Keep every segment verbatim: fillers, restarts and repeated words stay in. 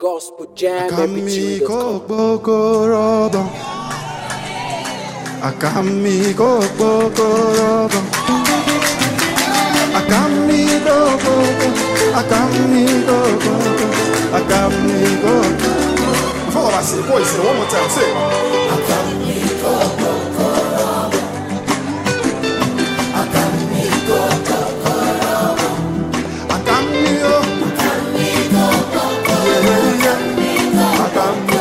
Gospel Jam M P three dot com. Akamigo bokorobo, akamigo boko, akamigo boko, akamigo. Before I say, boy, say one more time, say. Akamigo bokorobo, akamigo bokorobo, akamigo, akamigo bokorobo, akamigo.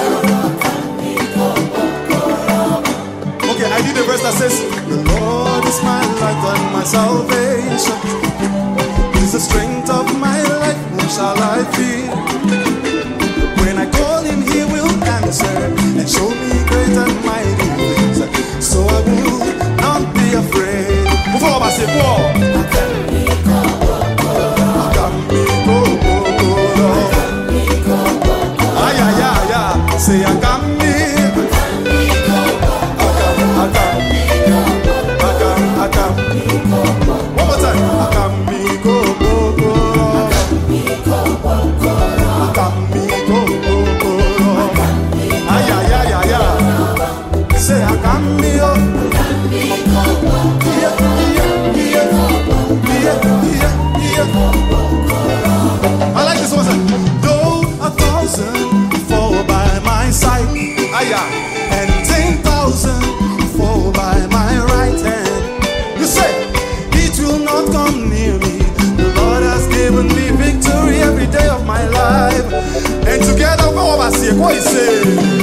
I did the verse that says, the Lord is my light and my salvation. He's the strength of my life, whom shall I fear? When I call him, he will answer and show me great and mighty things. So I will not be afraid. Before I say, Paul, ay, ay, ay, ay. Say, I got me. One more time. Akamigo bokoro. Akamigo bokoro. Ay ay ay ay ay. Say akamigo. Yeah yeah yeah yeah yeah yeah. I like this one. Though a thousand fall by my side, ay ay, and ten thousand fall by my right hand. Not come near me. The Lord has given me victory every day of my life. And together we'll over see what he says.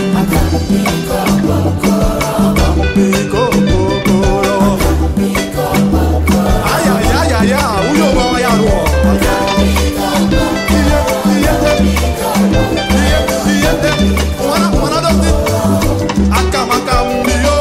Ay ay ay ay ay. Uyo ba ya ro. One one of them. Akam akam yo.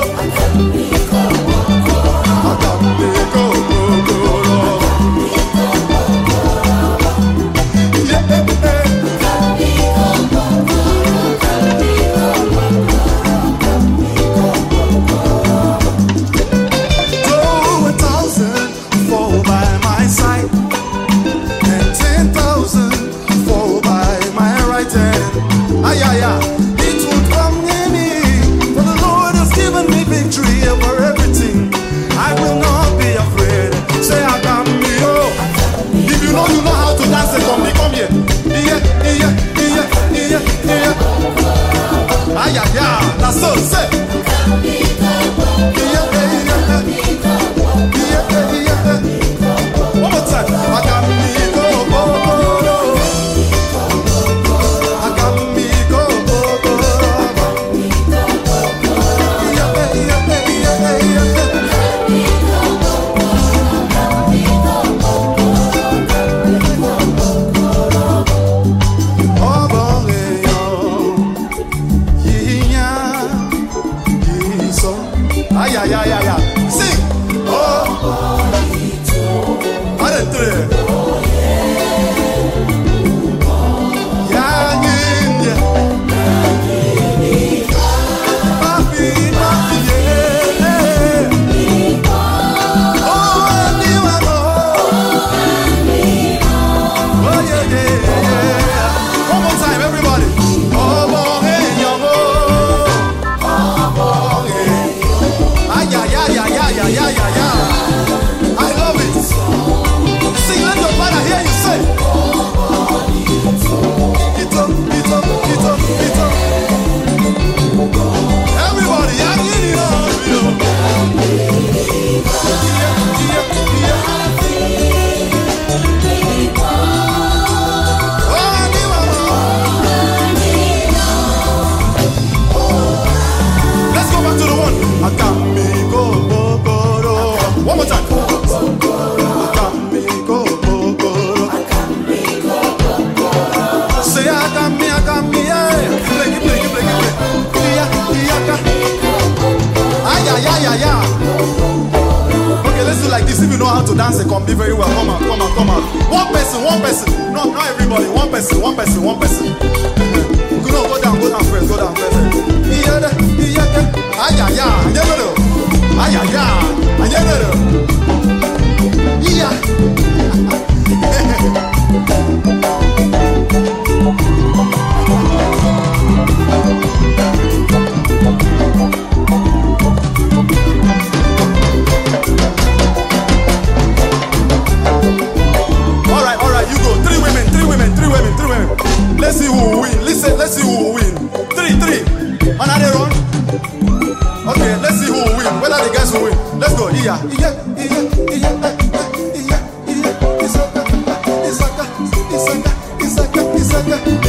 Yeah. yeah, yeah, yeah, yeah, yeah, yeah, Isaka, Isaka, Isaka, Isaka, Isaka.